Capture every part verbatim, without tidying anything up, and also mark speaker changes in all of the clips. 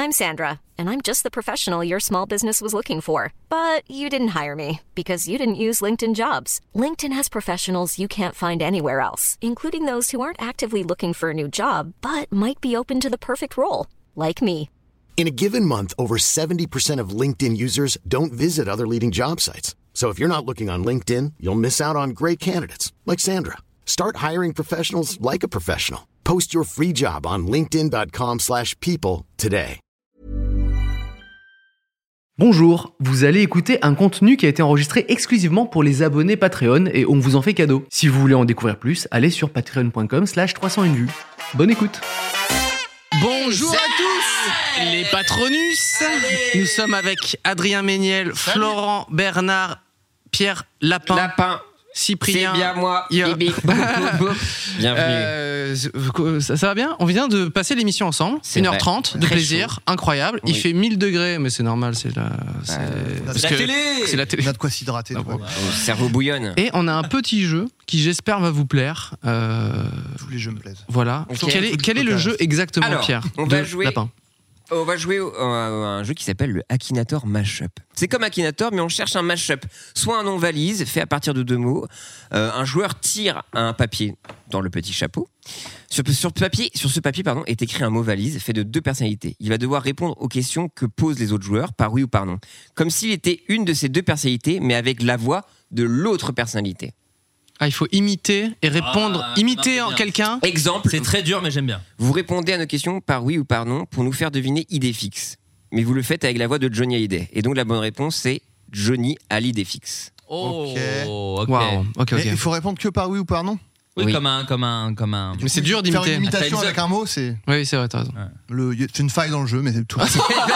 Speaker 1: I'm Sandra, and I'm just the professional your small business was looking for. But you didn't hire me because you didn't use LinkedIn Jobs. LinkedIn has professionals you can't find anywhere else, including those who aren't actively looking for a new job, but might be open to the perfect role, like me.
Speaker 2: In a given month, over seventy percent of LinkedIn users don't visit other leading job sites. So if you're not looking on LinkedIn, you'll miss out on great candidates like Sandra. Start hiring professionals like a professional. Post your free job on linkedin.com slash people today.
Speaker 3: Bonjour, vous allez écouter un contenu qui a été enregistré exclusivement pour les abonnés Patreon et on vous en fait cadeau. Si vous voulez en découvrir plus, allez sur patreon.com slash 301 vues. Bonne écoute.
Speaker 4: Bonjour à tous les patronus. Allez. Nous sommes avec Adrien Méniel, Salut. Florent Bernard, Pierre Lapin.
Speaker 5: Lapin.
Speaker 4: Cyprien.
Speaker 5: C'est bien moi.
Speaker 4: Yo.
Speaker 5: Bienvenue.
Speaker 4: Euh, ça, ça va bien ? On vient de passer l'émission ensemble.
Speaker 5: C'est
Speaker 4: une heure trente de
Speaker 5: Très
Speaker 4: plaisir,
Speaker 5: chaud.
Speaker 4: Incroyable.
Speaker 5: Oui.
Speaker 4: Il fait mille degrés, mais c'est normal, c'est la, c'est,
Speaker 5: euh,
Speaker 4: parce
Speaker 6: la
Speaker 4: que
Speaker 6: télé.
Speaker 4: C'est la télé.
Speaker 6: On a de quoi s'hydrater.
Speaker 4: Ah, bon.
Speaker 5: Le cerveau bouillonne.
Speaker 4: Et on a un petit jeu qui, j'espère, va vous plaire. Euh,
Speaker 6: Tous les jeux me plaisent.
Speaker 4: voilà.
Speaker 5: Okay.
Speaker 4: Quel est, quel est le jeu exactement,
Speaker 5: Alors,
Speaker 4: Pierre
Speaker 5: on va
Speaker 4: de
Speaker 5: jouer.
Speaker 4: Lapin.
Speaker 5: On va jouer à un jeu qui s'appelle le Akinator Mashup. C'est comme Akinator, mais on cherche un mashup. Soit un nom valise fait à partir de deux mots. Euh, un joueur tire un papier dans le petit chapeau. Sur, sur, papier, sur ce papier pardon, est écrit un mot valise fait de deux personnalités. Il va devoir répondre aux questions que posent les autres joueurs par oui ou par non. Comme s'il était une de ces deux personnalités, mais avec la voix de l'autre personnalité.
Speaker 4: Ah, il faut imiter et répondre.
Speaker 7: Ah,
Speaker 4: imiter
Speaker 7: non,
Speaker 4: en
Speaker 7: c'est
Speaker 4: quelqu'un.
Speaker 5: Exemple.
Speaker 7: C'est très dur, mais j'aime bien.
Speaker 5: Vous répondez à nos questions par oui ou par non pour nous faire deviner idée fixe. Mais vous le faites avec la voix de Johnny Hallyday. Et donc la bonne réponse, c'est Johnny à l'idée fixe.
Speaker 7: Oh,
Speaker 6: Ok.
Speaker 7: ok.
Speaker 4: Waouh. Ok,
Speaker 6: Mais
Speaker 4: ok.
Speaker 6: il faut répondre que par oui ou par non.
Speaker 7: Oui,
Speaker 5: Oui.
Speaker 7: comme un, comme un, comme un.
Speaker 4: Mais c'est dur
Speaker 6: Faire
Speaker 4: d'imiter.
Speaker 6: une imitation
Speaker 7: Time's
Speaker 6: avec un mot, c'est
Speaker 4: Oui, c'est vrai, t'as raison.
Speaker 6: le, c'est une faille dans le jeu, mais c'est tout.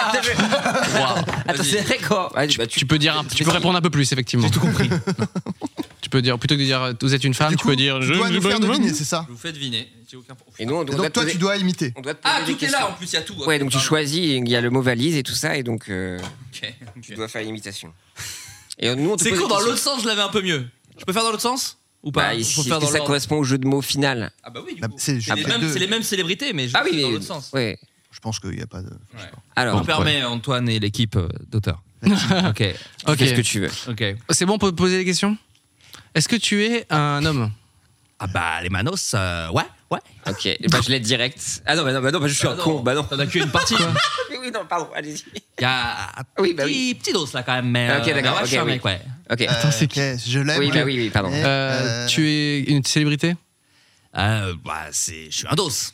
Speaker 5: Attends, c'est vrai quoi Ah, bah,
Speaker 4: Tu peux dire, un- tu peux répondre un peu plus, effectivement.
Speaker 6: J'ai tout compris.
Speaker 4: Tu peux dire, plutôt que de dire vous êtes une femme,
Speaker 6: Du
Speaker 4: tu
Speaker 6: coup,
Speaker 4: peux dire
Speaker 6: tu dois nous faire deviner, c'est ça.
Speaker 7: Je vous fais deviner. J'ai aucun problème.
Speaker 5: Et nous, on
Speaker 6: Et
Speaker 5: doit
Speaker 6: donc
Speaker 5: te
Speaker 6: toi,
Speaker 5: poser-
Speaker 6: tu dois imiter.
Speaker 5: on doit te poser
Speaker 7: Ah,
Speaker 5: des
Speaker 7: tout est
Speaker 5: questions.
Speaker 7: là en plus, il y a tout.
Speaker 5: Ouais, donc tu choisis, il y a le mot valise et tout ça, et donc euh,
Speaker 7: Ok, ok.
Speaker 5: tu dois faire l'imitation. Et nous, on te
Speaker 7: C'est
Speaker 5: pose
Speaker 7: cool,
Speaker 5: des
Speaker 7: dans
Speaker 5: questions.
Speaker 7: l'autre sens, je l'avais un peu mieux. Je peux faire dans l'autre sens ou pas?
Speaker 5: Bah,
Speaker 7: Je
Speaker 5: ici,
Speaker 7: peux
Speaker 5: est-ce
Speaker 7: faire
Speaker 5: que
Speaker 7: dans
Speaker 5: ça
Speaker 7: l'ordre.
Speaker 5: correspond au jeu de mots final?
Speaker 7: Ah bah oui, du
Speaker 6: Bah,
Speaker 7: coup.
Speaker 6: c'est-
Speaker 7: C'est les,
Speaker 6: après
Speaker 7: mêmes,
Speaker 6: deux.
Speaker 7: c'est les mêmes célébrités, mais je
Speaker 5: Ah oui,
Speaker 7: dans
Speaker 5: mais
Speaker 7: l'autre sens.
Speaker 5: ouais.
Speaker 6: Je pense qu'il n'y a pas de.
Speaker 5: Alors,
Speaker 7: On permet Antoine et l'équipe euh, d'auteurs. Ok,
Speaker 4: Ok.
Speaker 5: fais ce que tu veux.
Speaker 7: ok.
Speaker 4: C'est bon pour poser les questions. Est-ce que tu es un homme?
Speaker 7: Ah bah les manos, euh, ouais, ouais.
Speaker 5: Ok, bah, je l'aide direct. Ah non, bah non, bah non, bah, je suis
Speaker 7: Ah
Speaker 5: un
Speaker 7: non,
Speaker 5: con. Bah non.
Speaker 7: T'en as qu'une partie. Quoi.
Speaker 5: Oui, oui, non, pardon, allez-y.
Speaker 7: Il y a un
Speaker 5: Oui, bah
Speaker 7: petit, petit dos là quand même, mais.
Speaker 5: Ok,
Speaker 7: euh,
Speaker 5: d'accord,
Speaker 7: mais ouais, je suis
Speaker 5: ok,
Speaker 7: un
Speaker 5: oui.
Speaker 7: mec, ouais.
Speaker 5: Ok.
Speaker 6: Attends, c'est qui Je l'aime.
Speaker 5: Oui,
Speaker 6: je-
Speaker 5: bah oui, oui, pardon.
Speaker 6: Eh,
Speaker 4: Euh,
Speaker 6: euh,
Speaker 4: Tu es une célébrité?
Speaker 7: Euh, bah c'est, je suis un dos.
Speaker 4: C'est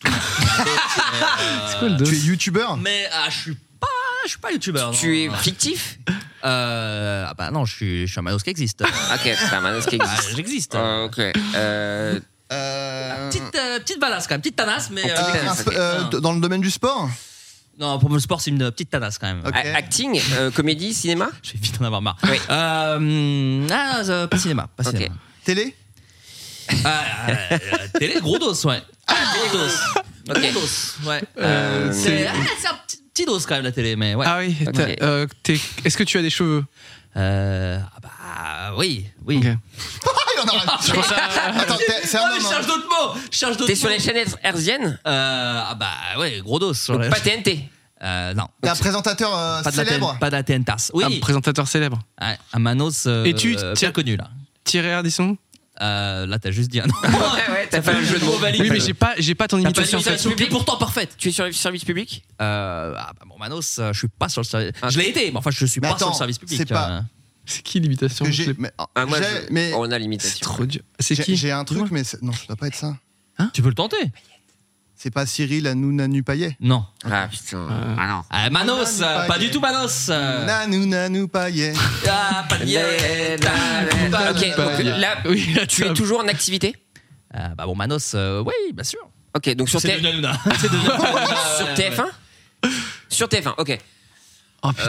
Speaker 4: quoi le dos?
Speaker 6: Tu es youtubeur.
Speaker 7: Mais ah, je suis pas, je suis pas youtubeur.
Speaker 5: Tu es
Speaker 7: non.
Speaker 5: fictif?
Speaker 7: Euh, ah bah non, je suis, je suis un manos qui existe.
Speaker 5: Ok, c'est un manos qui
Speaker 7: Ah,
Speaker 5: existe.
Speaker 7: j'existe.
Speaker 5: Euh, ok. Euh,
Speaker 6: Euh,
Speaker 7: Petite, euh, petite balasse quand même, petite tanasse, mais.
Speaker 6: euh,
Speaker 7: euh,
Speaker 6: un peu, euh,
Speaker 7: non.
Speaker 6: dans le domaine du sport.
Speaker 7: Non, pour le sport, c'est une petite tanasse quand même.
Speaker 6: Ok.
Speaker 5: a- Acting, euh, comédie, cinéma?
Speaker 7: Je vais vite en avoir marre.
Speaker 5: Oui.
Speaker 7: Euh, ah, euh, pas cinéma, pas
Speaker 5: Ok.
Speaker 7: cinéma.
Speaker 6: Télé.
Speaker 7: Ah, euh, télé, gros dos, ouais. Ah, gros dos.
Speaker 5: Ok.
Speaker 7: Gros dos, ouais.
Speaker 5: Euh,
Speaker 7: C'est, ah, c'est un petit, petit dos quand même la télé, mais ouais.
Speaker 4: Ah oui.
Speaker 5: Ok.
Speaker 4: t'as- euh, t'es- Est-ce que tu as des cheveux?
Speaker 7: Euh, ah bah oui, oui.
Speaker 4: Ok.
Speaker 6: Ah, il en a rien. Attends, t'es- c'est un
Speaker 7: Ah, mais
Speaker 6: homme.
Speaker 7: je cherche
Speaker 6: hein.
Speaker 7: d'autres mots. Je cherche d'autres
Speaker 5: T'es sur
Speaker 7: mots.
Speaker 5: les chaînes hertziennes?
Speaker 7: Euh, ah bah ouais, gros dos sur
Speaker 5: Donc
Speaker 7: les.
Speaker 5: pas T N T.
Speaker 7: Euh, non.
Speaker 6: T'es un présentateur euh,
Speaker 7: Pas de la
Speaker 6: célèbre.
Speaker 7: T N pas de la T N tasse. Oui.
Speaker 4: Un présentateur célèbre.
Speaker 7: Ouais, un Manos. Euh,
Speaker 4: Et tu-
Speaker 7: euh,
Speaker 4: tiens-
Speaker 7: bien connu là.
Speaker 4: Thierry Ardisson?
Speaker 7: Euh, là t'as juste dit un nom.
Speaker 5: Ouais, ouais, t'as fait un jeu de mots.
Speaker 4: Oui, mais j'ai pas, j'ai pas ton
Speaker 7: T'as pas
Speaker 4: imitation.
Speaker 7: dit imitation, qui est pourtant parfaite.
Speaker 5: Tu es sur le service public?
Speaker 7: Euh, ah bah bon Manos, euh, je suis pas sur le service.
Speaker 5: Ah.
Speaker 7: Je l'ai été, mais enfin je suis
Speaker 6: Mais
Speaker 7: pas sur
Speaker 6: attends,
Speaker 7: le service public.
Speaker 6: c'est pas-
Speaker 7: euh.
Speaker 4: C'est qui l'imitation?
Speaker 6: Que
Speaker 4: Je
Speaker 6: j'ai.
Speaker 4: l'ai-
Speaker 6: Mais,
Speaker 5: Ah, moi,
Speaker 6: j'ai-
Speaker 5: je-
Speaker 6: mais
Speaker 5: on a
Speaker 4: C'est
Speaker 5: l'imitation.
Speaker 4: trop dur. C'est
Speaker 6: j'ai-
Speaker 4: qui?
Speaker 6: j'ai un truc, mais c'est- non, ça doit pas être ça.
Speaker 7: Tu peux le tenter?
Speaker 6: C'est pas Cyril Hanouna Payet.
Speaker 7: Non.
Speaker 5: Ah putain.
Speaker 4: Euh,
Speaker 5: Ah non.
Speaker 7: Ah, Manos,
Speaker 6: Nanou
Speaker 7: euh, pas
Speaker 6: Payet.
Speaker 7: du tout Manos. euh.
Speaker 6: Nanou Nanou Payet.
Speaker 7: Ah, pas de
Speaker 5: Ok, donc là,
Speaker 4: Oui, là,
Speaker 5: tu es toujours en activité?
Speaker 7: Ah, bah bon Manos, euh, oui, bien sûr.
Speaker 5: Ok, donc sur,
Speaker 7: C'est
Speaker 5: T-
Speaker 7: devenu Hanouna. C'est devenu
Speaker 5: sur T F un? Sur T F un, ok.
Speaker 4: Oh putain.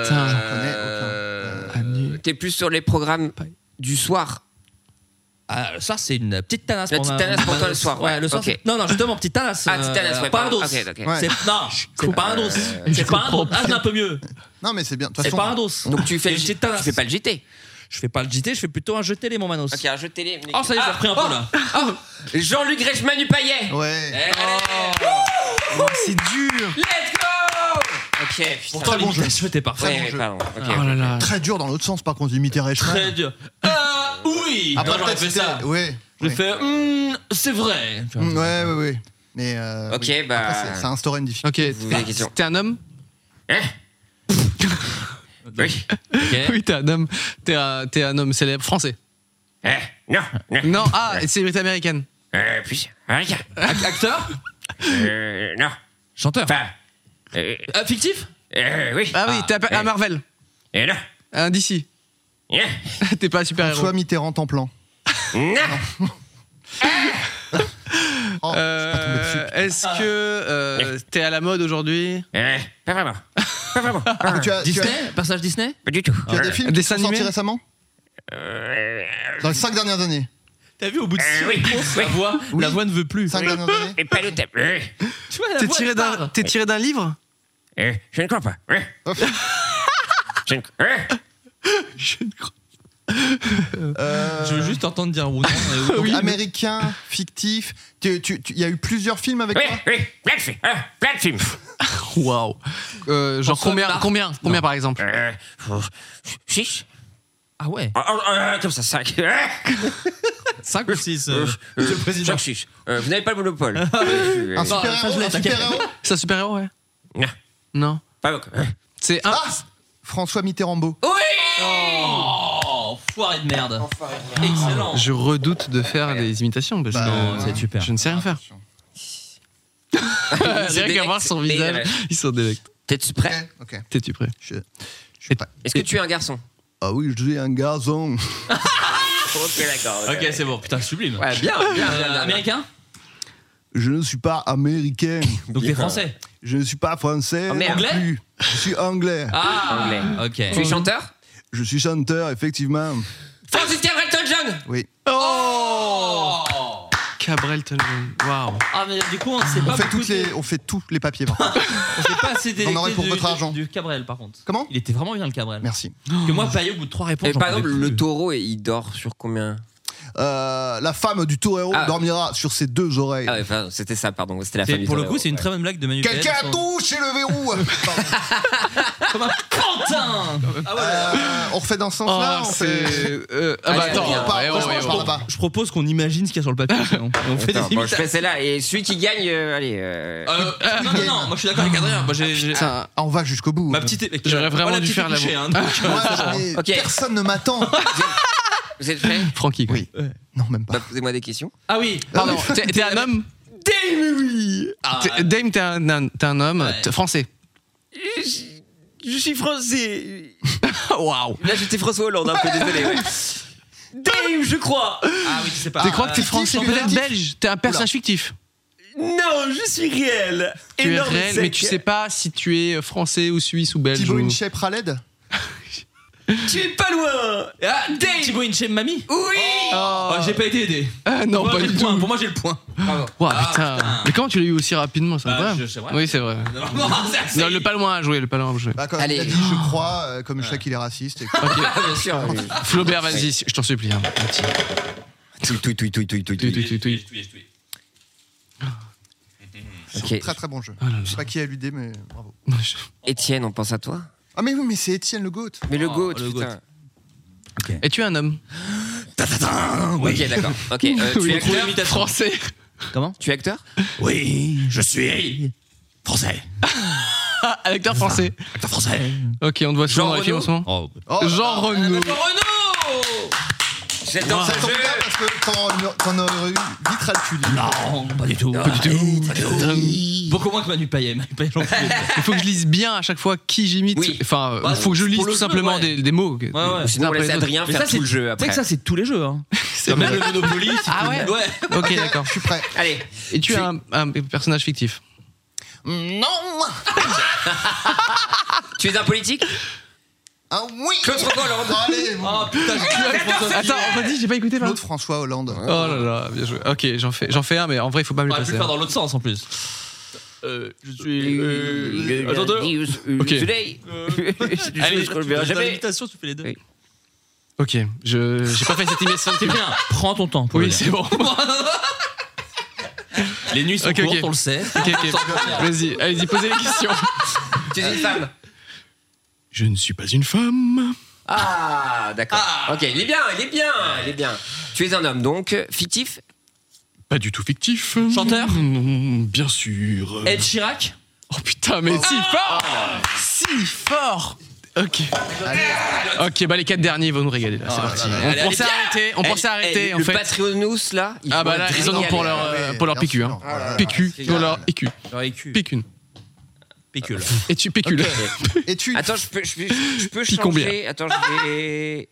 Speaker 5: Euh,
Speaker 4: Anu-
Speaker 5: T'es plus sur les programmes du soir?
Speaker 7: Ah, ça c'est une petite tanasse
Speaker 5: La
Speaker 7: pour
Speaker 5: petite
Speaker 7: ma-
Speaker 5: tanasse pour toi le soir,
Speaker 7: Ouais,
Speaker 5: ouais,
Speaker 7: le soir.
Speaker 5: ok.
Speaker 7: c'est- Non, non, justement, petite tanasse.
Speaker 5: Ah, petite tanasse, ouais,
Speaker 7: Pas un
Speaker 5: pardon.
Speaker 7: dos.
Speaker 5: Ok, ok.
Speaker 6: Ouais.
Speaker 7: C'est, non, c'est pas un dos. C'est pas un dos. Ah, c'est un peu mieux.
Speaker 6: Non, mais c'est bien. De toute
Speaker 7: C'est
Speaker 6: façon,
Speaker 7: pas un dos.
Speaker 5: Donc tu fais, le,
Speaker 7: Une
Speaker 5: J-
Speaker 7: petite
Speaker 5: tu
Speaker 7: tanasse.
Speaker 5: fais pas le J T?
Speaker 7: Je fais pas le J T, je fais plutôt un jeu télé, mon Manos.
Speaker 5: Ok, un jeu de télé.
Speaker 7: Oh, ça y est, j'ai
Speaker 5: Ah,
Speaker 7: repris un peu là.
Speaker 5: oh, Jean-Luc Reichmann du Payet.
Speaker 6: Ouais.
Speaker 5: Eh,
Speaker 4: Oh, c'est dur.
Speaker 5: let's go. Ok, putain.
Speaker 7: Pourtant,
Speaker 6: Très bon
Speaker 7: l'imitation était parfaite.
Speaker 5: Ouais,
Speaker 6: bon
Speaker 5: ouais,
Speaker 6: jeu.
Speaker 5: pardon. Ok.
Speaker 3: Oh là là.
Speaker 6: Très dur dans l'autre sens, par contre, imiter Reichmann.
Speaker 7: Très dur. Euh, oui.
Speaker 6: Après,
Speaker 7: Non, j'aurais
Speaker 6: peut-être
Speaker 7: fait ça.
Speaker 6: c'était- Ouais.
Speaker 7: Je
Speaker 6: ouais.
Speaker 7: fais, hum, c'est vrai. Tu vois.
Speaker 6: Mm, Ouais, ouais, ouais. Mais. euh,
Speaker 5: Ok,
Speaker 6: oui.
Speaker 5: bah-
Speaker 6: Après, c'est- ça instaurait une difficulté.
Speaker 3: Ok,
Speaker 5: Vous avez des questions?
Speaker 3: t'es un homme?
Speaker 5: Hein Oui.
Speaker 7: Ok.
Speaker 3: Oui, t'es un homme. T'es un, t'es un homme célèbre français.
Speaker 5: Hein Non. Non.
Speaker 3: Non, ah, et célébrité américaine.
Speaker 5: Euh, puis, rien.
Speaker 7: Ac- Acteur.
Speaker 5: Euh, non.
Speaker 7: Chanteur.
Speaker 5: Enfin. Euh,
Speaker 7: Ah, fictif.
Speaker 5: euh, oui.
Speaker 3: Ah oui, t'es un, un
Speaker 5: euh.
Speaker 3: Marvel.
Speaker 5: Et non.
Speaker 3: Un D C.
Speaker 5: Hein
Speaker 3: T'es pas un super-héros.
Speaker 6: François Mitterrand temps plan.
Speaker 5: Non.
Speaker 6: Oh,
Speaker 3: Euh,
Speaker 6: je suis pas tombé dessus.
Speaker 3: Est-ce que euh, t'es à la mode aujourd'hui?
Speaker 5: Euh, pas vraiment. Pas vraiment.
Speaker 6: Ah, tu as, tu
Speaker 7: Disney.
Speaker 6: as,
Speaker 7: Personnage Disney.
Speaker 5: Pas du tout.
Speaker 6: tu as des films
Speaker 3: Un
Speaker 6: qui
Speaker 3: dessin
Speaker 6: sont sortis
Speaker 3: animé
Speaker 6: récemment
Speaker 5: Euh,
Speaker 6: Dans les cinq dernières années.
Speaker 7: T'as vu au bout de
Speaker 5: Euh,
Speaker 7: six
Speaker 5: oui.
Speaker 7: réponses, la voix,
Speaker 6: Oui.
Speaker 7: la voix ne veut plus.
Speaker 6: cinq dernières années.
Speaker 5: Et pas le thème. Euh,
Speaker 7: Tu vois, la
Speaker 3: T'es
Speaker 7: voix,
Speaker 3: tiré
Speaker 7: elle
Speaker 3: d'un,
Speaker 7: part.
Speaker 3: t'es tiré d'un livre?
Speaker 5: euh, je ne crois pas. Euh. Je ne euh.
Speaker 3: Je ne crois
Speaker 6: Euh,
Speaker 7: Je veux juste entendre dire oui. non,
Speaker 6: donc,
Speaker 7: et-
Speaker 6: américain, fictif. Tu- tu- tu- Il y a eu plusieurs films avec
Speaker 5: Oui,
Speaker 6: toi
Speaker 5: oui, plein de films. euh, plein de films.
Speaker 3: Waouh. Euh, genre
Speaker 7: François
Speaker 3: combien,
Speaker 7: Barthes.
Speaker 3: combien, combien par exemple?
Speaker 5: Euh, six.
Speaker 7: Ah ouais.
Speaker 5: Oh, oh, euh, comme ça, cinq. Euh,
Speaker 7: cinq ou six.
Speaker 5: euh,
Speaker 7: Monsieur le président.
Speaker 5: cinq, six. Euh, vous n'avez pas le monopole.
Speaker 6: Un
Speaker 5: Euh,
Speaker 7: ça, je
Speaker 6: super-héros
Speaker 7: l'ai,
Speaker 6: un
Speaker 7: t'inquiète.
Speaker 6: super-héros
Speaker 3: C'est un super-héros, ouais?
Speaker 5: Non,
Speaker 3: Non.
Speaker 5: pas beaucoup. Euh.
Speaker 3: C'est un.
Speaker 6: Ah François Mitterrand-Beau.
Speaker 5: Oui.
Speaker 7: Oh, foiré de merde. Excellent.
Speaker 3: Je redoute de faire des imitations. Parce
Speaker 6: Bah,
Speaker 3: que
Speaker 7: non, c'est super.
Speaker 3: Je ne sais rien faire. Rien qu'à voir son
Speaker 5: Mais,
Speaker 3: visage,
Speaker 5: euh,
Speaker 3: ils sont délects.
Speaker 5: T'es-tu
Speaker 6: Ok,
Speaker 5: prêt?
Speaker 6: ok.
Speaker 3: T'es-tu prêt?
Speaker 6: Je, je suis prêt.
Speaker 5: Est-ce que tu es un garçon?
Speaker 6: Ah oui, je suis un garçon.
Speaker 5: Ok, d'accord.
Speaker 7: Ok, c'est bon. Putain, sublime.
Speaker 5: Ouais, bien, bien, bien,
Speaker 7: Euh,
Speaker 5: bien, bien.
Speaker 7: américain.
Speaker 6: Je ne suis pas américain.
Speaker 7: Donc t'es français.
Speaker 6: Je ne suis pas français.
Speaker 5: Oh, merde.
Speaker 6: non plus. Je suis anglais.
Speaker 7: Ah.
Speaker 5: Anglais.
Speaker 7: Ok.
Speaker 5: Tu es chanteur?
Speaker 6: Je suis chanteur, effectivement.
Speaker 5: Francis Cabrel John.
Speaker 6: Oui.
Speaker 7: Oh.
Speaker 3: Cabrel Tolman. Waouh.
Speaker 7: Ah mais du coup on sait
Speaker 6: On
Speaker 7: pas
Speaker 6: fait,
Speaker 7: beaucoup
Speaker 6: toutes les, on fait tous les papiers. par contre.
Speaker 7: on sait pas assez
Speaker 6: On aurait
Speaker 7: délecté
Speaker 6: pour
Speaker 7: du,
Speaker 6: votre argent.
Speaker 7: du, du Cabrel par contre.
Speaker 6: Comment
Speaker 7: Il était vraiment bien le Cabrel.
Speaker 6: Merci.
Speaker 7: Que moi Payet au bout de trois réponses.
Speaker 5: Et
Speaker 7: j'en
Speaker 5: par
Speaker 7: pouvais
Speaker 5: exemple,
Speaker 7: plus.
Speaker 5: le taureau, il dort sur combien?
Speaker 6: Euh, la femme du torero
Speaker 5: Ah.
Speaker 6: dormira sur ses deux oreilles.
Speaker 5: Ah ouais, enfin, c'était ça, pardon. C'était la
Speaker 7: C'est-
Speaker 5: femme du
Speaker 7: pour le
Speaker 5: taureau.
Speaker 7: coup c'est une très bonne blague de Manu Payet.
Speaker 6: Quelqu'un a
Speaker 7: Son-
Speaker 6: touché le verrou. Pardon.
Speaker 7: Comme un pantin. Ah ouais.
Speaker 6: Euh, on refait dans ce sens-là.
Speaker 3: Oh,
Speaker 6: on
Speaker 3: c'est.
Speaker 6: fait.
Speaker 3: Euh, ah bah
Speaker 5: Allez,
Speaker 3: attends.
Speaker 5: viens.
Speaker 6: Pas-
Speaker 3: ouais, ouais,
Speaker 6: franchement,
Speaker 3: ouais,
Speaker 6: je
Speaker 3: ouais.
Speaker 6: parle pas.
Speaker 7: Je propose qu'on imagine ce qu'il y a sur le papier. sinon. Et on fait des
Speaker 5: Attends, bon, je
Speaker 7: imitations.
Speaker 5: fais celle-là. Et celui qui gagne, euh, allez. euh,
Speaker 7: Euh, non, non, non, moi je suis d'accord avec Adrien. Moi j'ai. j'ai-
Speaker 3: Putain,
Speaker 6: Ah, on va jusqu'au bout.
Speaker 7: Ma petite.
Speaker 3: J'aurais vraiment
Speaker 7: Voilà,
Speaker 3: dû
Speaker 7: petite
Speaker 3: faire la
Speaker 7: couchée,
Speaker 3: voix.
Speaker 7: hein, donc, euh,
Speaker 6: Moi,
Speaker 7: c'est bon.
Speaker 6: mais
Speaker 5: Ok.
Speaker 6: personne ne m'attend.
Speaker 5: Vous êtes prêts?
Speaker 3: Francky, quoi.
Speaker 6: Oui. Non, même pas.
Speaker 5: Bah, posez-moi des questions.
Speaker 7: Ah oui.
Speaker 3: Pardon, t'es t'es un homme?
Speaker 7: Dame, oui. Ah,
Speaker 3: T'es- Dame, t'es un, un- t'es un homme
Speaker 7: Ouais.
Speaker 3: t'es français.
Speaker 5: Je suis français.
Speaker 3: Waouh.
Speaker 5: Là, j'étais François Hollande, un peu désolé. Ouais. Dame, je crois.
Speaker 7: Ah oui, tu sais pas.
Speaker 3: Tu crois que t'es
Speaker 7: Euh,
Speaker 3: français?
Speaker 6: fictif,
Speaker 3: Peut-être
Speaker 6: fictif.
Speaker 3: belge. T'es un personnage fictif.
Speaker 5: Non, je suis réel.
Speaker 3: Tu es
Speaker 5: Énorme
Speaker 3: réel,
Speaker 5: sec.
Speaker 3: mais tu sais pas si tu es français ou suisse ou belge.
Speaker 6: Thibaut
Speaker 3: ou...
Speaker 6: Inchep Raled.
Speaker 5: Tu es pas loin.
Speaker 7: Ah, Dame. Thibaut Inchep Mamie.
Speaker 5: Oui.
Speaker 7: Oh, j'ai pas été aidé.
Speaker 3: Ah non,
Speaker 7: Pour moi,
Speaker 3: pas
Speaker 7: j'ai
Speaker 3: du
Speaker 7: le point.
Speaker 3: tout.
Speaker 7: Pour moi j'ai le point.
Speaker 5: Bravo.
Speaker 3: Ouah,
Speaker 7: Ah,
Speaker 3: putain.
Speaker 7: putain.
Speaker 3: Mais comment tu l'as eu aussi rapidement? C'est
Speaker 7: Bah,
Speaker 3: incroyable.
Speaker 7: je sais, ouais.
Speaker 3: Oui, c'est vrai.
Speaker 7: Non, non, c'est-
Speaker 3: Non, le pas loin à jouer, le pas loin à jouer.
Speaker 6: Bah, comme
Speaker 5: Allez.
Speaker 6: il a dit, je crois, euh, comme je sais qu'il est raciste. Et que-
Speaker 5: Ah, bien sûr.
Speaker 3: Flaubert, vas-y, je t'en supplie. Hein.
Speaker 5: Touille, touille, touille, touille, touille, touille,
Speaker 3: Touille,
Speaker 5: touille.
Speaker 3: touille, touille, touille.
Speaker 5: Ok.
Speaker 6: Très très bon jeu.
Speaker 3: Oh là là.
Speaker 6: Je sais pas qui a l'idée, mais bravo.
Speaker 5: Étienne, on pense à toi.
Speaker 6: Ah, mais oui, mais c'est Étienne Le Goat.
Speaker 5: Mais le
Speaker 7: Oh,
Speaker 5: goat,
Speaker 7: le
Speaker 5: putain.
Speaker 3: Es-tu un homme?
Speaker 5: Ok, d'accord. Ok. euh, tu, es acteur
Speaker 3: Français.
Speaker 7: Comment?
Speaker 5: tu es acteur?
Speaker 7: Oui, je suis français.
Speaker 3: Ah, un acteur français.
Speaker 7: Acteur français.
Speaker 3: Ok, on te voit souvent
Speaker 5: Jean
Speaker 3: dans les films en ce moment.
Speaker 7: Oh.
Speaker 6: Oh,
Speaker 3: Jean Reno.
Speaker 7: Renaud.
Speaker 5: J'adore
Speaker 6: Ça
Speaker 5: ce
Speaker 6: tombe
Speaker 5: jeu.
Speaker 6: bien parce que t'en- t'en aurais eu vite ras le cul. lui.
Speaker 7: Non, pas du tout.
Speaker 3: Pas du tout.
Speaker 7: Pas du tout. Beaucoup moins que Manu Payet. Manu Payet, j'en pouvais plus.
Speaker 3: Il faut que je lise bien à chaque fois qui j'imite.
Speaker 5: Oui.
Speaker 3: Enfin, il
Speaker 7: Bah,
Speaker 3: faut que je lise
Speaker 7: pour
Speaker 3: tout
Speaker 7: le jeu,
Speaker 3: simplement
Speaker 7: ouais.
Speaker 3: des, des mots.
Speaker 7: Ouais, ouais.
Speaker 5: Sinon, on
Speaker 3: Après
Speaker 5: laisse
Speaker 3: les autres.
Speaker 5: Adrien
Speaker 7: Mais
Speaker 5: faire
Speaker 7: ça,
Speaker 5: tout le jeu
Speaker 7: Tu sais
Speaker 5: après.
Speaker 7: que ça, c'est tous les jeux. Hein.
Speaker 3: C'est
Speaker 7: Même
Speaker 3: vrai.
Speaker 7: le Monopoly. si
Speaker 3: Ah
Speaker 7: tu-
Speaker 3: ouais.
Speaker 7: Ouais.
Speaker 3: Ok,
Speaker 6: Ok,
Speaker 3: d'accord.
Speaker 6: Je suis prêt.
Speaker 5: Allez.
Speaker 3: Et tu
Speaker 5: Tu
Speaker 3: es un, un personnage fictif.
Speaker 6: Non.
Speaker 5: Tu es un politique?
Speaker 6: Ah oui.
Speaker 5: Claude François Hollande.
Speaker 6: Allez, bon.
Speaker 7: Oh putain, j'ai cru à François.
Speaker 3: Attends, on m'a dit, j'ai pas écouté là.
Speaker 6: Claude François Hollande.
Speaker 3: Oh là là, bien joué. Ok, j'en fais, j'en fais un, mais en vrai, il faut pas me
Speaker 7: On
Speaker 3: le
Speaker 7: aurait pu
Speaker 3: passer.
Speaker 7: le faire dans l'autre sens en plus. Euh, je suis. Euh, attends, attends.
Speaker 3: Ok.
Speaker 5: Today.
Speaker 7: Allez,
Speaker 5: Je le verrai
Speaker 7: dans
Speaker 5: jamais.
Speaker 7: l'invitation, tu fais les deux.
Speaker 5: Oui.
Speaker 3: Ok, je, j'ai pas fait cette imitation.
Speaker 7: C'est bien. Prends ton temps. Pour
Speaker 3: Oui,
Speaker 7: le
Speaker 3: c'est
Speaker 7: dire.
Speaker 3: bon.
Speaker 7: Les nuits sont
Speaker 3: Ok, ok.
Speaker 7: courtes, on le sait.
Speaker 3: Ok, ok. Vas-y, allez-y, posez les questions.
Speaker 5: Tu es une femme.
Speaker 3: Je ne suis pas une femme.
Speaker 5: Ah, d'accord. Ah. Ok, il est bien, il est bien, il est bien. Tu es un homme, donc, fictif?
Speaker 3: Pas du tout fictif.
Speaker 7: Chanteur?
Speaker 3: Mmh, bien sûr.
Speaker 7: Ed Chirac?
Speaker 3: Oh putain, mais si fort ah. Si fort. Ok. Allez. Ok, bah les quatre derniers vont nous régaler là, c'est oh, parti. On allez, pensait arrêter, on pensait arrêter en
Speaker 5: le
Speaker 3: fait.
Speaker 5: Le Patreonus là,
Speaker 3: ah bah là, ils en ont pour leur, euh, pour leur P Q, hein. Ah, P Q, pour leur E Q.
Speaker 7: Leur E Q.
Speaker 3: P Q.
Speaker 7: Pécule.
Speaker 3: Et tu pécules.
Speaker 5: Okay. Et tu. Attends, je peux, je peux, je peux changer.
Speaker 3: Combien
Speaker 5: Attends, je vais.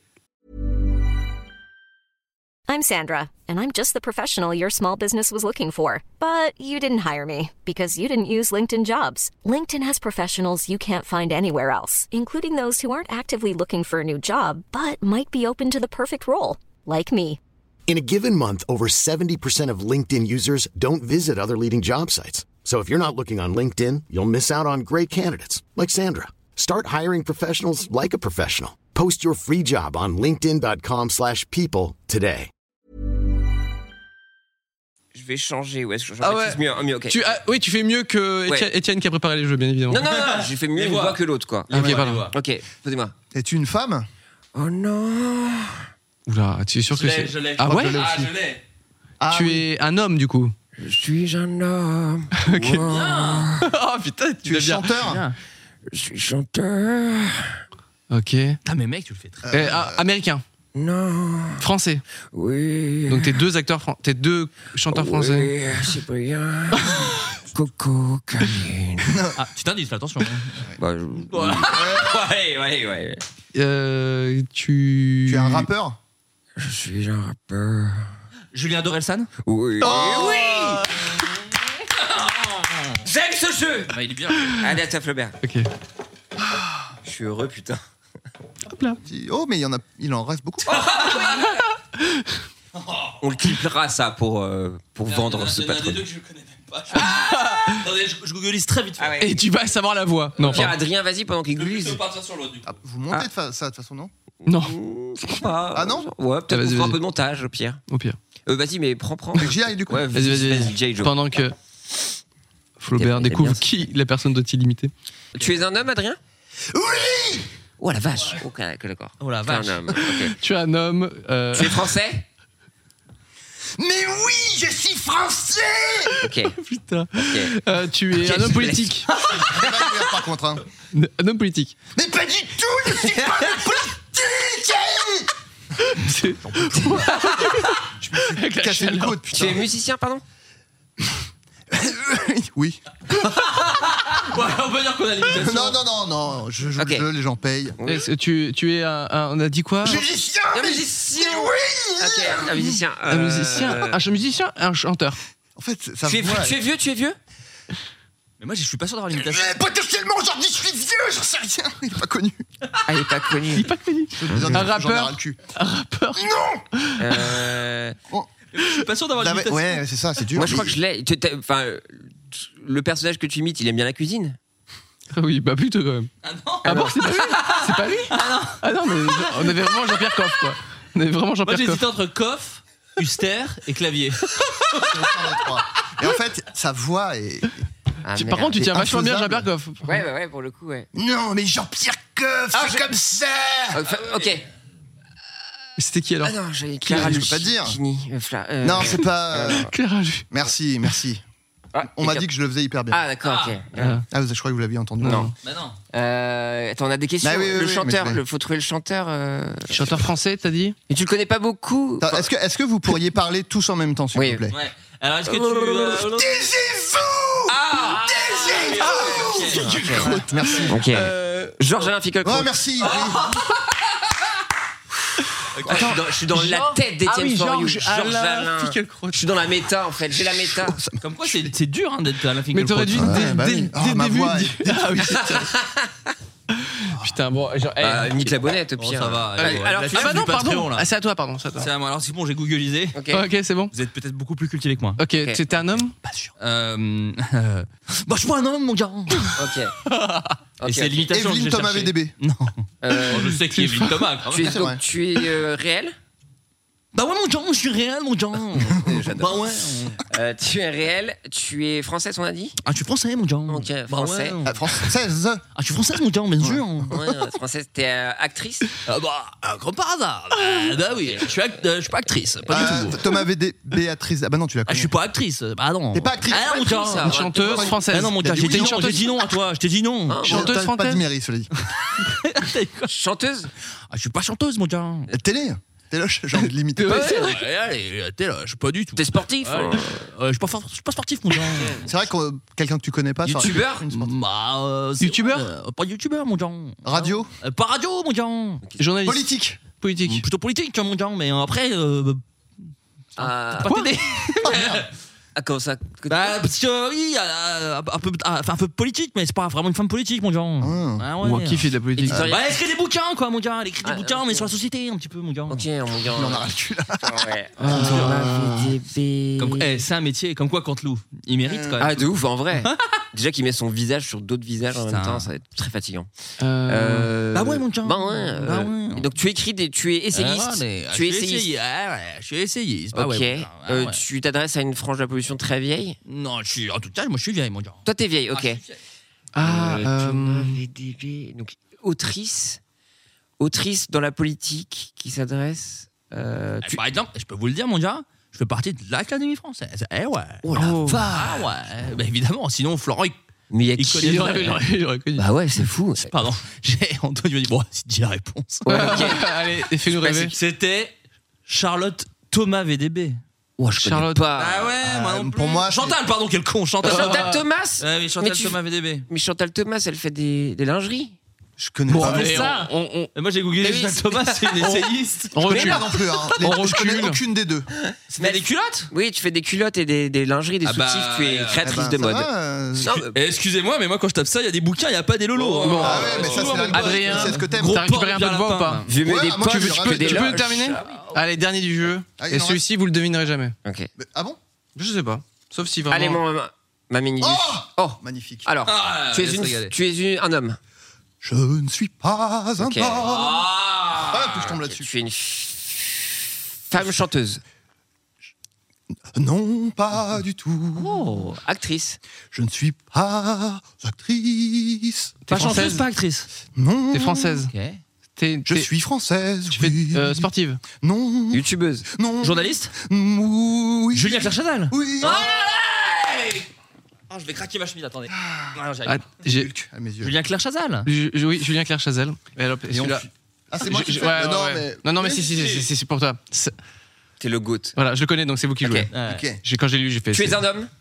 Speaker 1: I'm Sandra, and I'm just the professional your small business was looking for. But you didn't hire me because you didn't use LinkedIn Jobs. LinkedIn has professionals you can't find anywhere else, including those who aren't actively looking for a new job, but might be open to the perfect role, like me.
Speaker 2: In a given month, over seventy percent of LinkedIn users don't visit other leading job sites. So if you're not looking on LinkedIn, you'll miss out on great candidates like Sandra. Start hiring professionals like a professional. Post your free job on linkedin dot com slash people today.
Speaker 5: Je vais changer, ouais, je
Speaker 3: ah ouais.
Speaker 5: mieux, mieux okay.
Speaker 3: tu, ah, oui, tu fais mieux que Étienne, ouais. Étienne qui a préparé les jeux, bien évidemment.
Speaker 5: Non, non, non, j'ai fait mieux une voix que l'autre, quoi.
Speaker 3: Ah, ok, pardon.
Speaker 5: Ok, posez-moi.
Speaker 6: Es-tu une femme?
Speaker 5: Oh non.
Speaker 3: Oula, tu es sûr
Speaker 7: je
Speaker 3: que
Speaker 7: c'est...
Speaker 3: c'est...
Speaker 7: Je l'ai,
Speaker 3: ah ouais
Speaker 7: je Ah, je l'ai.
Speaker 3: Ah, tu oui. es un homme, du coup.
Speaker 5: Je suis un homme.
Speaker 3: Ok. Wow. Oh putain, tu,
Speaker 6: tu es
Speaker 3: bien.
Speaker 6: chanteur bien.
Speaker 5: Je suis chanteur.
Speaker 3: Ok.
Speaker 7: Ah mais mec, tu le fais très
Speaker 3: euh, euh, Américain.
Speaker 5: Non.
Speaker 3: Français.
Speaker 5: Oui.
Speaker 3: Donc t'es deux acteurs, fran... t'es deux chanteurs
Speaker 5: oui,
Speaker 3: français.
Speaker 5: Oui, c'est brillant. Coco, Camille.
Speaker 7: Ah, tu t'indices, fais attention.
Speaker 5: Bah, je... ouais, ouais, ouais.
Speaker 3: Euh, tu.
Speaker 6: Tu es un rappeur?
Speaker 5: Je suis un rappeur.
Speaker 7: Julien Dorelsan?
Speaker 5: Oui.
Speaker 3: Oh
Speaker 5: oui. J'aime ce jeu.
Speaker 7: Bah, il est bien.
Speaker 5: Allez, à toi, Flaubert.
Speaker 3: Ok.
Speaker 5: Je suis heureux, putain.
Speaker 3: Hop là.
Speaker 6: Oh, mais il y en a, il en reste beaucoup.
Speaker 5: On le clippera ça pour euh, pour
Speaker 7: il y a,
Speaker 5: vendre
Speaker 7: il y a,
Speaker 5: ce patron.
Speaker 7: Il y en a des deux que je connais même pas. Ah attendez, je, je googlise très vite.
Speaker 5: Ah ouais.
Speaker 3: Et tu vas savoir la voix. Non.
Speaker 5: Pierre, Adrien, vas-y pendant qu'il googlise.
Speaker 7: Je peux partir sur l'autre.
Speaker 6: Ah, vous montez
Speaker 5: ah.
Speaker 6: de fa- ça de toute façon, non?
Speaker 3: Non.
Speaker 6: Ah, ah non.
Speaker 5: Ouais, peut-être
Speaker 3: ah,
Speaker 5: qu'on fera un peu de montage, au pire.
Speaker 3: Au pire.
Speaker 5: Euh, vas-y, mais prends, prends.
Speaker 6: Mais j'y aille du coup.
Speaker 5: Ouais,
Speaker 3: vas-y, vas-y, vas-y.
Speaker 5: Jay Joe.
Speaker 3: Pendant que Flaubert
Speaker 5: okay,
Speaker 3: découvre qui la personne doit-il imiter.
Speaker 5: Tu es un homme, Adrien?
Speaker 6: Oui.
Speaker 5: Oh la vache. Ok, d'accord.
Speaker 7: Oh la vache.
Speaker 5: Tu es un homme. Okay.
Speaker 3: Tu es un homme. Euh...
Speaker 5: Tu es français?
Speaker 6: Mais oui, je suis français.
Speaker 5: Ok.
Speaker 3: Putain.
Speaker 5: Okay.
Speaker 3: Euh, tu es okay, un homme politique.
Speaker 6: Par contre, hein.
Speaker 3: Un homme politique.
Speaker 6: Mais pas du tout. Je suis pas un politique.
Speaker 3: C'est...
Speaker 6: je me suis cassé une côte, putain.
Speaker 5: Tu es musicien, pardon?
Speaker 6: Oui.
Speaker 7: Ouais, on peut dire qu'on a l'imitation.
Speaker 6: Non, non, non, non. Je joue okay. le jeu, les gens payent.
Speaker 3: Oui. Tu, tu es un, un. On a dit quoi?
Speaker 6: Musicien.
Speaker 5: Un musicien.
Speaker 6: Oui.
Speaker 5: Ok, un musicien.
Speaker 3: Euh... Un musicien. Un musicien, un chanteur.
Speaker 6: En fait, ça.
Speaker 5: Tu es,
Speaker 6: voit,
Speaker 5: tu es vieux, tu es vieux.
Speaker 7: Mais moi, je suis pas sûr d'avoir l'imitation.
Speaker 6: Mais potentiellement, aujourd'hui, je suis vieux, j'en sais rien. Il est pas connu.
Speaker 5: Ah, il est pas connu.
Speaker 3: Il est pas connu.
Speaker 6: Un,
Speaker 3: un rappeur.
Speaker 6: Un
Speaker 3: rappeur.
Speaker 6: Non.
Speaker 5: Euh.
Speaker 6: Oh.
Speaker 7: Je suis pas sûr d'avoir l'imitation.
Speaker 6: Ouais, c'est ça, c'est dur.
Speaker 5: Moi, je crois que je l'ai. Enfin, le personnage que tu imites, il aime bien la cuisine.
Speaker 3: Oui, bah plutôt quand même.
Speaker 7: Ah non.
Speaker 3: Ah bon, c'est pas lui. C'est pas lui.
Speaker 7: Ah non.
Speaker 3: Ah non, mais on avait vraiment Jean-Pierre Coff, quoi. On avait vraiment Jean-Pierre Coff.
Speaker 7: Moi, j'hésitais entre Coff, Huster et Clavier.
Speaker 6: Et en fait, sa voix est.
Speaker 3: Ah, par contre, tu tiens vachement bien Jean-Pierre Coff.
Speaker 5: Ouais, ouais, ouais, pour le coup, ouais.
Speaker 6: Non, mais Jean-Pierre Coff, ah, c'est je... comme ça.
Speaker 5: Euh, ok.
Speaker 3: C'était qui alors?
Speaker 5: Ah non, j'avais Clara Luchini.
Speaker 6: Je peux pas dire.
Speaker 5: Euh, Fla, euh...
Speaker 6: Non, c'est pas. Euh...
Speaker 3: Clara Luchini.
Speaker 6: Merci, merci. Ah, on m'a dit que je le faisais hyper bien.
Speaker 5: Ah d'accord, ok.
Speaker 3: Ah,
Speaker 6: ah je crois que vous l'aviez entendu.
Speaker 5: Non.
Speaker 7: Bah non.
Speaker 5: Euh, attends, on a des questions.
Speaker 6: Bah oui, oui,
Speaker 5: le
Speaker 6: oui,
Speaker 5: chanteur,
Speaker 6: mais...
Speaker 5: il faut trouver le chanteur. Euh...
Speaker 3: Chanteur français, t'as dit?
Speaker 5: Et tu le connais pas beaucoup.
Speaker 6: Attends, est-ce que, est-ce que vous pourriez parler tous en même temps, s'il
Speaker 5: oui.
Speaker 6: vous plaît?
Speaker 7: Ouais. Alors, est-ce que tu. Euh...
Speaker 6: Taisez-vous.
Speaker 5: Ah.
Speaker 6: Taisez-vous. Merci.
Speaker 5: Ok. Euh... Georges-Alain Ficocro.
Speaker 6: Oh merci. Oui.
Speaker 5: Okay. Attends, je suis dans, je suis dans la tête d'Étienne
Speaker 3: ah oui,
Speaker 5: For You.
Speaker 3: Georges
Speaker 5: Alain. Je suis dans la méta en fait. J'ai la méta.
Speaker 7: Comme quoi, c'est, c'est dur hein, d'être Alain Finkielkraut.
Speaker 3: Mais t'aurais dû
Speaker 6: ouais,
Speaker 3: dès,
Speaker 6: bah
Speaker 3: dès,
Speaker 6: oui.
Speaker 3: dès
Speaker 6: oh,
Speaker 3: le début.
Speaker 6: Voix,
Speaker 3: Ah oui, putain, bon. Genre, hey,
Speaker 5: bah, nique la bonnette,
Speaker 7: bon,
Speaker 5: pire.
Speaker 7: ça va.
Speaker 5: Allez,
Speaker 7: ouais.
Speaker 5: alors,
Speaker 7: la
Speaker 5: tu
Speaker 3: ah bah non, pardon.
Speaker 7: Patreon, là.
Speaker 3: Ah, c'est à toi, pardon. C'est à toi.
Speaker 7: C'est à moi. Alors, c'est bon, j'ai googlisé.
Speaker 5: Ok,
Speaker 3: oh, ok, c'est bon.
Speaker 7: Vous êtes peut-être beaucoup plus cultivé que moi.
Speaker 3: Ok, okay. C'était un homme?
Speaker 7: Pas sûr. Euh. euh... Bah, je suis pas un homme, mon gars.
Speaker 5: Ok.
Speaker 7: Et
Speaker 5: okay,
Speaker 7: c'est
Speaker 5: okay.
Speaker 7: l'imitation que
Speaker 6: Evelyne
Speaker 7: j'ai
Speaker 6: Thomas
Speaker 7: cherché.
Speaker 6: V D B.
Speaker 7: Non.
Speaker 5: Euh,
Speaker 7: bon, je sais qui est Evelyne Thomas. Quand
Speaker 5: tu
Speaker 7: même.
Speaker 5: es, donc, tu es euh, réel?
Speaker 7: Bah ouais, mon Jean, je suis réel, mon Jean.
Speaker 5: J'adore.
Speaker 7: Bah ouais.
Speaker 5: Euh, tu es réel, tu es française, on a dit?
Speaker 7: Ah, je suis français, mon Jean.
Speaker 5: Ok,
Speaker 7: Bah
Speaker 5: français.
Speaker 7: ouais.
Speaker 6: Ah, française.
Speaker 7: Ah, je suis française, mon Jean, bien sûr.
Speaker 5: Ouais, euh, française, t'es euh, actrice?
Speaker 7: Ah bah, euh, comme par hasard. Bah, bah oui, je suis, act- euh, je suis pas actrice, pas
Speaker 6: Ah,
Speaker 7: du tout.
Speaker 6: Thomas V D, Béatrice. Ah bah non, tu la
Speaker 7: Ah,
Speaker 6: connais.
Speaker 7: je suis pas actrice. Bah non.
Speaker 6: T'es pas actrice.
Speaker 7: Ah non, mon Jean.
Speaker 5: ça,
Speaker 3: Une
Speaker 5: va.
Speaker 3: chanteuse française.
Speaker 7: Ah non, mon
Speaker 6: Il y a
Speaker 7: Jean,
Speaker 6: des
Speaker 7: j'ai dit
Speaker 6: oui,
Speaker 7: non, j'ai dit non à toi, je t'ai dit non.
Speaker 5: Ah,
Speaker 3: Chanteuse
Speaker 6: T'as pas
Speaker 3: française.
Speaker 6: de mairie, cela dit.
Speaker 5: Chanteuse?
Speaker 7: Ah, je suis pas chanteuse, mon Jean.
Speaker 6: Télé. Téloche, j'ai envie de limiter.
Speaker 7: Ouais, ouais, allez, t'es là, je suis pas du tout.
Speaker 5: T'es sportif?
Speaker 7: Ouais,
Speaker 5: hein
Speaker 7: euh, je suis pas, for- je suis pas sportif, mon Jean.
Speaker 6: C'est vrai que euh, quelqu'un que tu connais pas. ça aurait pu
Speaker 5: Youtubeur?
Speaker 6: être une sportive.
Speaker 7: Bah, euh, c'est-
Speaker 3: Youtubeur
Speaker 7: euh, Pas youtubeur, mon Jean.
Speaker 6: Radio.
Speaker 7: Euh, Pas radio, mon Jean.
Speaker 3: Journaliste.
Speaker 6: Politique.
Speaker 3: Politique.
Speaker 7: Plutôt politique, mon Jean, mais après, euh,
Speaker 5: Ah,
Speaker 7: pas t'aider.
Speaker 5: ah, comment ça?
Speaker 7: Bah, parce que oui, euh, un peu, enfin, un peu politique, mais c'est pas vraiment une femme politique, mon Jean.
Speaker 6: Ah.
Speaker 7: ouais.
Speaker 3: Ou qui fait de la politique.
Speaker 5: Éditorial.
Speaker 7: Bah, elle écrit des bouquins, quoi, mon gars. Elle écrit des
Speaker 5: Ah,
Speaker 7: bouquins,
Speaker 5: ok.
Speaker 7: mais sur la société, un petit peu, mon gars.
Speaker 5: Ok, mon gars.
Speaker 6: Il en a ras le cul là.
Speaker 5: Ouais.
Speaker 3: Ah.
Speaker 5: V D B.
Speaker 7: Comme, eh, c'est un métier, comme quoi, Canteloup. Il mérite quand même.
Speaker 5: Ah, de ouf, en vrai. Déjà qu'il met son visage sur d'autres visages en même
Speaker 7: Putain.
Speaker 5: temps, ça va être très fatigant.
Speaker 3: Euh,
Speaker 5: Euh,
Speaker 7: Bah ouais, mon Jean.
Speaker 5: Bah ouais. euh,
Speaker 7: Bah ouais.
Speaker 5: Donc tu écris des, tu es essayiste.
Speaker 7: Ah, mais,
Speaker 5: tu es
Speaker 7: je suis
Speaker 5: essayiste.
Speaker 7: essayiste. Ah, ouais, je suis essayiste. Bah
Speaker 5: Ok.
Speaker 7: ouais, mon Jean. Ah,
Speaker 5: Euh,
Speaker 7: ouais.
Speaker 5: Tu t'adresses à une frange de la pollution très vieille.
Speaker 7: Non, je suis, en tout cas, moi, je suis vieille, mon Jean.
Speaker 5: Toi, t'es vieille, ok.
Speaker 7: Ah, je suis vieille.
Speaker 3: Ah,
Speaker 5: Euh,
Speaker 3: euh,
Speaker 5: Thomas V D B. Donc autrice, autrice dans la politique qui s'adresse. Euh,
Speaker 7: Eh,
Speaker 5: tu-
Speaker 7: Par exemple, je peux vous le dire, mon gars, je fais partie de l'Académie française. Eh ouais.
Speaker 5: Oh la
Speaker 3: Oh.
Speaker 5: vache.
Speaker 7: Ah ouais. Bah évidemment, sinon, Florent, il...
Speaker 5: Mais il y a
Speaker 7: Il
Speaker 5: qui
Speaker 7: connaît
Speaker 3: il
Speaker 7: les
Speaker 3: aurait,
Speaker 7: vrais.
Speaker 3: il aurait- il aurait connu.
Speaker 5: Bah ouais, c'est fou.
Speaker 7: Pardon, j'ai Antoine il m'a dit bon, c'est dit la réponse.
Speaker 5: Ouais, ok.
Speaker 3: Allez, fais-nous rêver.
Speaker 7: C'était Charlotte Thomas V D B.
Speaker 5: Oh, je connais
Speaker 3: Charlotte.
Speaker 5: pas.
Speaker 7: Ah ouais, moi non
Speaker 6: pour
Speaker 7: plus.
Speaker 6: moi, c'est-
Speaker 7: Chantal, pardon, quel con, Chantal.
Speaker 5: Chantal Thomas.
Speaker 7: Ouais, oui, Chantal
Speaker 5: Mais tu-
Speaker 7: Thomas V D B.
Speaker 5: Mais Chantal Thomas, elle fait des, des lingeries.
Speaker 6: Je connais
Speaker 3: Bon,
Speaker 6: pas.
Speaker 3: allez,
Speaker 7: ça.
Speaker 3: on, on,
Speaker 7: Et moi j'ai googlé
Speaker 5: Mais oui,
Speaker 7: Chantal
Speaker 5: c'est-
Speaker 7: Thomas, c'est une essayiste.
Speaker 3: on
Speaker 6: Je connais
Speaker 3: recule.
Speaker 6: pas non plus. Hein. Les-
Speaker 3: On
Speaker 6: je connais
Speaker 3: recule.
Speaker 6: aucune des deux.
Speaker 7: C'était des culottes.
Speaker 5: Oui, tu fais des culottes et des, des lingeries, des
Speaker 7: Ah bah,
Speaker 5: soutifs. Tu es
Speaker 7: euh,
Speaker 5: créatrice
Speaker 6: Eh ben,
Speaker 5: de
Speaker 6: ça
Speaker 5: mode.
Speaker 6: va, euh,
Speaker 5: Non, mais-
Speaker 7: Eh, excusez-moi, mais moi quand je tape ça, il y a des bouquins, il n'y a pas des lolos.
Speaker 3: Bon.
Speaker 6: Ah ouais, mais ça c'est la
Speaker 3: Adrien,
Speaker 6: c'est ce que t'aimes.
Speaker 7: Gros
Speaker 3: t'as récupéré un peu
Speaker 7: porc
Speaker 3: de voix ou
Speaker 7: bien
Speaker 3: pas
Speaker 7: lapin.
Speaker 5: Je mets
Speaker 6: Ouais,
Speaker 5: des
Speaker 6: ah, moi,
Speaker 5: poches,
Speaker 6: tu veux-
Speaker 5: je
Speaker 6: tu
Speaker 5: peux
Speaker 6: peux-
Speaker 5: des
Speaker 3: Tu peux
Speaker 5: loges.
Speaker 3: terminer Allez, dernier du jeu.
Speaker 6: Ah, il
Speaker 3: Et
Speaker 6: en
Speaker 3: celui-ci, vous le devinerez jamais.
Speaker 5: Ok.
Speaker 6: Mais- Ah bon?
Speaker 3: Je sais pas. Sauf si vraiment.
Speaker 5: Allez, mon, ma, ma mini
Speaker 6: Oh
Speaker 5: Oh
Speaker 6: Magnifique.
Speaker 5: Alors,
Speaker 7: Ah,
Speaker 5: tu, es
Speaker 7: laisse
Speaker 5: une,
Speaker 7: regarder.
Speaker 5: tu es une- un homme.
Speaker 6: Je ne suis pas un
Speaker 5: Ok.
Speaker 6: homme.
Speaker 7: Ah,
Speaker 6: Ah, puis je tombe là-dessus.
Speaker 5: Tu es une f- femme chanteuse.
Speaker 6: Non, pas du tout.
Speaker 5: Oh, actrice.
Speaker 6: Je ne suis pas actrice.
Speaker 3: T'es
Speaker 7: Pas chanteuse,
Speaker 3: française
Speaker 7: pas actrice.
Speaker 6: Non.
Speaker 3: T'es française.
Speaker 7: Ok.
Speaker 3: T'es,
Speaker 6: Je
Speaker 3: t'es-
Speaker 6: suis française.
Speaker 3: Tu fais
Speaker 6: oui.
Speaker 3: euh, sportive.
Speaker 6: Non.
Speaker 5: Youtubeuse.
Speaker 6: Non.
Speaker 7: Journaliste.
Speaker 6: Oui.
Speaker 7: Julien Clerc Chazal.
Speaker 6: Oui.
Speaker 7: Ah, je vais craquer ma chemise, attendez. Ah, non, j'arrive
Speaker 3: Ah,
Speaker 7: pas.
Speaker 3: j'ai,
Speaker 6: Luc, à mes yeux.
Speaker 7: Julien Clerc Chazal.
Speaker 3: Ju- ju- oui, Julien Clerc Chazal. Et alors, et
Speaker 6: Et on
Speaker 3: celui-là-
Speaker 6: fuit. Ah, c'est moi
Speaker 3: Je-
Speaker 6: qui
Speaker 3: je-
Speaker 6: fais.
Speaker 3: ouais, ouais,
Speaker 6: Non,
Speaker 3: ouais.
Speaker 6: mais.
Speaker 3: Non, non, mais si, si, si, si, si, c'est pour toi. C'est-
Speaker 5: T'es le goat.
Speaker 3: Voilà, je le connais, donc c'est vous qui
Speaker 5: Ok.
Speaker 3: jouez.
Speaker 7: Ouais.
Speaker 6: Ok.
Speaker 3: J'ai- Quand j'ai lu, j'ai fait.
Speaker 5: Tu es
Speaker 3: c'est-
Speaker 5: un homme.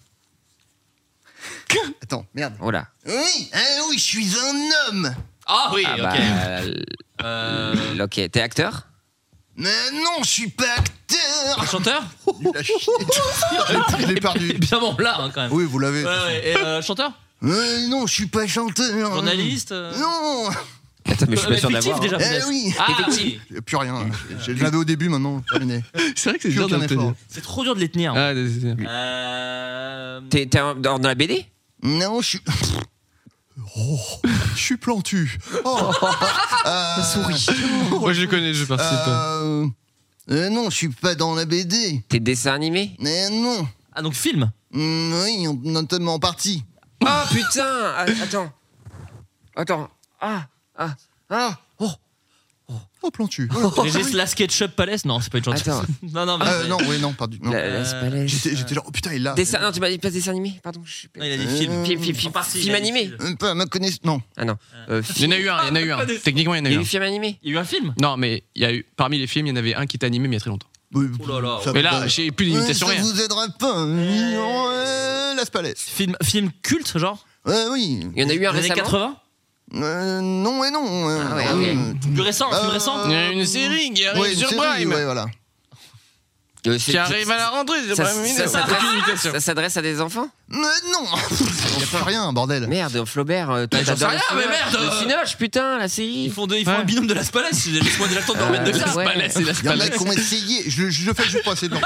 Speaker 6: Attends, merde.
Speaker 5: Oh là.
Speaker 6: Oui, hein, oui, je suis un homme.
Speaker 7: Ah oui,
Speaker 5: Ah
Speaker 7: ok.
Speaker 5: bah, l-
Speaker 7: Euh,
Speaker 5: l- ok, t'es acteur.
Speaker 6: Mais non, je suis pas acteur.
Speaker 7: chanteur.
Speaker 6: Il a chié. Je l'ai perdu.
Speaker 7: Évidemment là hein, quand même.
Speaker 6: Oui, vous l'avez.
Speaker 7: Ouais, ouais. Et euh, chanteur.
Speaker 6: Euh, non, je suis pas chanteur.
Speaker 7: Journaliste. euh,
Speaker 6: Non.
Speaker 5: Attends, mais je suis pas
Speaker 7: euh,
Speaker 5: sûr
Speaker 7: fictif,
Speaker 5: d'avoir.
Speaker 7: déjà.
Speaker 6: Eh
Speaker 7: peut-être.
Speaker 6: oui.
Speaker 7: Ah oui.
Speaker 6: J'ai plus rien. Je l'avais au début, maintenant terminé.
Speaker 3: C'est vrai que c'est
Speaker 6: Plus
Speaker 3: dur de
Speaker 6: aucun
Speaker 3: l'obtenir.
Speaker 6: effort.
Speaker 7: C'est trop dur de les tenir.
Speaker 3: Ah, c'est- c'est-
Speaker 7: Euh...
Speaker 5: T'es t'es un- dans, dans la B D.
Speaker 6: Non, je suis. Oh, je suis plantu. Oh. Euh,
Speaker 5: souris.
Speaker 3: Moi, je le connais, je participe pas.
Speaker 6: euh, euh, non, je suis pas dans la B D.
Speaker 5: T'es dessin animé.
Speaker 6: Mais non.
Speaker 7: Ah donc film.
Speaker 6: Mm, oui, en- notamment en partie.
Speaker 5: Ah putain. Ah, attends. Attends. Ah. Ah. Ah. Oh.
Speaker 6: Oh, plantu.
Speaker 7: Régis la SketchUp Palace. Non, c'est pas une chanteuse.
Speaker 5: Attends.
Speaker 7: non non. Mais...
Speaker 6: Euh, non, oui, non, pardon. Non.
Speaker 5: La, la Spalès.
Speaker 6: J'étais, j'étais genre, oh putain, il l'a.
Speaker 5: Dessin. Non, tu m'as dit pas dessin animé. Pardon. Je suis pas-
Speaker 7: Non, il a dit
Speaker 6: Euh,
Speaker 7: film.
Speaker 5: Film, film, film,
Speaker 7: En partie,
Speaker 5: film
Speaker 7: il a dit
Speaker 5: animé.
Speaker 7: film.
Speaker 6: Euh, Pas à ma connaissance. Non.
Speaker 5: Ah non. Euh,
Speaker 3: Il y en a eu un, il y en a eu un. Techniquement, il y en a
Speaker 5: Il y
Speaker 3: eu
Speaker 5: a
Speaker 3: un.
Speaker 5: eu film animé.
Speaker 7: Il y a eu un film.
Speaker 3: Non, mais il y a eu, parmi les films, il y en avait un qui était animé, mais il y a très longtemps.
Speaker 6: Oui,
Speaker 7: Oh là là.
Speaker 6: ça
Speaker 3: Mais
Speaker 6: va
Speaker 3: là,
Speaker 6: pas.
Speaker 3: j'ai plus d'imitation,
Speaker 6: Ouais,
Speaker 3: rien.
Speaker 6: Ça vous aidera pas. Ouais, la Spalès.
Speaker 7: Film film culte genre.
Speaker 6: Ouais, oui.
Speaker 5: Il y en a eu un
Speaker 7: Les années
Speaker 5: récemment.
Speaker 7: quatre-vingts.
Speaker 6: Euh, non et non. euh,
Speaker 5: Ah ouais,
Speaker 6: euh,
Speaker 7: Plus récent. Plus
Speaker 6: Euh,
Speaker 7: récent.
Speaker 3: Il y a une série qui arrive
Speaker 6: ouais, une
Speaker 3: sur
Speaker 6: série,
Speaker 3: Prime.
Speaker 6: ouais, voilà.
Speaker 5: Euh, c'est-
Speaker 3: Qui arrive à la rentrée sur
Speaker 5: Ça,
Speaker 3: Prime
Speaker 5: ça,
Speaker 3: Video.
Speaker 5: ça,
Speaker 3: Aucune
Speaker 5: s'adresse-
Speaker 3: imitation.
Speaker 5: ça s'adresse à des enfants.
Speaker 6: Mais non. Il y a plus rien, bordel.
Speaker 5: Merde, Flaubert. euh, toi,
Speaker 7: Mais j'en sais
Speaker 5: t'adores
Speaker 7: rien,
Speaker 5: le
Speaker 7: mais
Speaker 5: Cinoche.
Speaker 7: merde.
Speaker 5: Le Cinoche, putain, la série.
Speaker 7: Ils font, de, ils font
Speaker 3: Ouais.
Speaker 7: un binôme de la Spalès. Laisse-moi déjà le temps de
Speaker 5: Euh,
Speaker 7: remettre de ça.
Speaker 5: ouais.
Speaker 3: Spalès, c'est la
Speaker 6: Il y en a
Speaker 3: Spalès.
Speaker 6: qui ont essayé. Je, je le fais juste pour essayer de le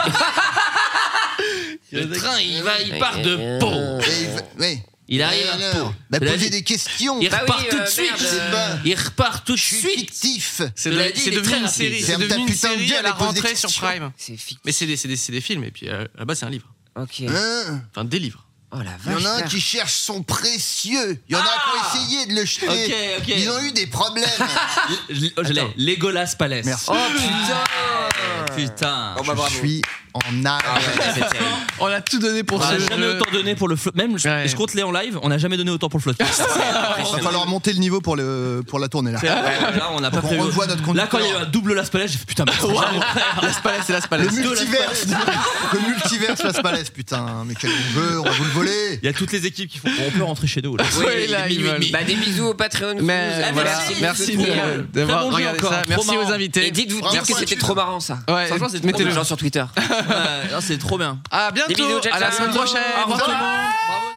Speaker 7: Le train, il va, il part de Pau.
Speaker 6: Et il va- ouais.
Speaker 7: Il arrive
Speaker 6: Et
Speaker 7: à
Speaker 6: alors
Speaker 7: Pau.
Speaker 6: Bah,
Speaker 7: C'est la
Speaker 6: poser
Speaker 7: vie.
Speaker 6: des questions.
Speaker 7: Il
Speaker 5: Bah
Speaker 7: repart
Speaker 5: oui,
Speaker 7: tout
Speaker 5: euh,
Speaker 7: de suite.
Speaker 5: merde,
Speaker 6: C'est pas-
Speaker 7: Il repart tout de
Speaker 6: Je suis
Speaker 7: suite.
Speaker 6: fictif.
Speaker 4: C'est,
Speaker 7: Je
Speaker 4: de-
Speaker 7: l'ai dit,
Speaker 4: c'est
Speaker 7: il est
Speaker 4: devenu
Speaker 7: très
Speaker 4: une
Speaker 7: rapide.
Speaker 4: série. C'est
Speaker 6: Ferme ta
Speaker 4: devenu une
Speaker 6: putain de
Speaker 4: série
Speaker 6: gueule
Speaker 4: à la
Speaker 6: et pose des
Speaker 4: rentrée sur
Speaker 6: questions.
Speaker 4: Prime.
Speaker 5: C'est fictif.
Speaker 4: Mais c'est des, c'est des, c'est des films et puis euh, là-bas c'est un livre.
Speaker 5: Ok.
Speaker 6: Hein
Speaker 4: Enfin des livres.
Speaker 5: Oh la
Speaker 6: Il y
Speaker 5: vache.
Speaker 6: en a un
Speaker 5: frère.
Speaker 6: qui cherche son précieux. Il y en a qui ont essayé de le jeter.
Speaker 7: Ok, ok.
Speaker 6: Ils ont eu des problèmes.
Speaker 7: Je, je- je l'ai.
Speaker 5: Attends.
Speaker 7: Legolas Palais.
Speaker 6: Merci.
Speaker 5: Oh putain.
Speaker 7: Putain.
Speaker 5: Oh bah
Speaker 6: Je
Speaker 5: bravo.
Speaker 6: suis en arrêt.
Speaker 5: Ah ouais, c'est terrible.
Speaker 4: On a tout donné pour
Speaker 7: On
Speaker 4: ce
Speaker 7: n'a jamais
Speaker 4: jeu.
Speaker 7: autant donné pour le float. Même, je,
Speaker 4: Ouais.
Speaker 7: je compte les en live, on n'a jamais donné autant pour le float.
Speaker 6: Il va falloir monter le niveau pour, le, pour la tournée là.
Speaker 7: C'est- ouais, là, on n'a pas
Speaker 6: Faut qu'on
Speaker 7: prévu.
Speaker 6: revoie notre
Speaker 7: Là, quand il y a eu
Speaker 6: conducteur.
Speaker 7: un double Las Palais, j'ai fait putain, mais jamais, frère.
Speaker 4: Las Palais, c'est Las
Speaker 6: Le
Speaker 4: Palais.
Speaker 6: multiverse, le multiverse Las Palais, putain, mais quel bon jeu, on va vous le voler.
Speaker 7: Il y a toutes les équipes qui font. On peut rentrer chez nous. Là.
Speaker 5: Oui,
Speaker 4: Ouais, là,
Speaker 5: des
Speaker 4: ils
Speaker 5: minuit et
Speaker 4: veulent.
Speaker 5: demi. Bah, des bisous au Patreon.
Speaker 4: Mais
Speaker 5: Vous-
Speaker 4: voilà,
Speaker 5: merci,
Speaker 4: merci
Speaker 5: c'est
Speaker 4: de-
Speaker 5: trop bien.
Speaker 4: d'avoir
Speaker 7: Très bon jeu
Speaker 4: regardé
Speaker 7: encore,
Speaker 4: ça.
Speaker 7: trop
Speaker 4: Merci
Speaker 7: marrant.
Speaker 4: aux invités.
Speaker 5: Et dites-vous
Speaker 6: Bravo,
Speaker 5: dites que c'était
Speaker 6: Pointu.
Speaker 5: trop marrant ça.
Speaker 4: Ouais,
Speaker 7: Franchement, c'est trop
Speaker 4: mettez-le.
Speaker 5: Les gens sur Twitter.
Speaker 7: Ouais, non, c'est trop bien.
Speaker 4: À bientôt.
Speaker 5: Des bisous, ciao,
Speaker 4: À la
Speaker 5: ciao.
Speaker 4: semaine prochaine.
Speaker 5: Au revoir tout le monde.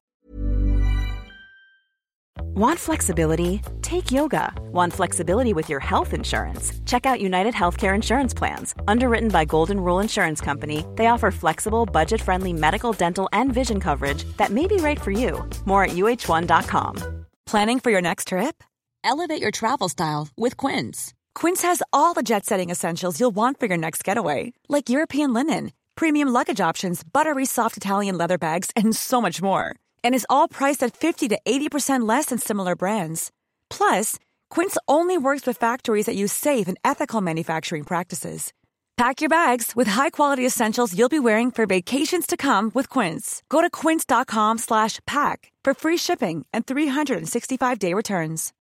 Speaker 8: Want flexibility? Take yoga. Want flexibility with your health insurance? Check out United Healthcare Insurance Plans. Underwritten by Golden Rule Insurance Company, they offer flexible, budget-friendly medical, dental, and vision coverage that may be right for you. More at U H one dot com.
Speaker 9: Planning for your next trip? Elevate your travel style with Quince. Quince has all the jet-setting essentials you'll want for your next getaway, like European linen, premium luggage options, buttery soft Italian leather bags, and so much more. And is all priced at fifty to eighty percent less than similar brands. Plus, Quince only works with factories that use safe and ethical manufacturing practices. Pack your bags with high-quality essentials you'll be wearing for vacations to come with Quince. Go to quince dot com slash pack for free shipping and three sixty-five day returns.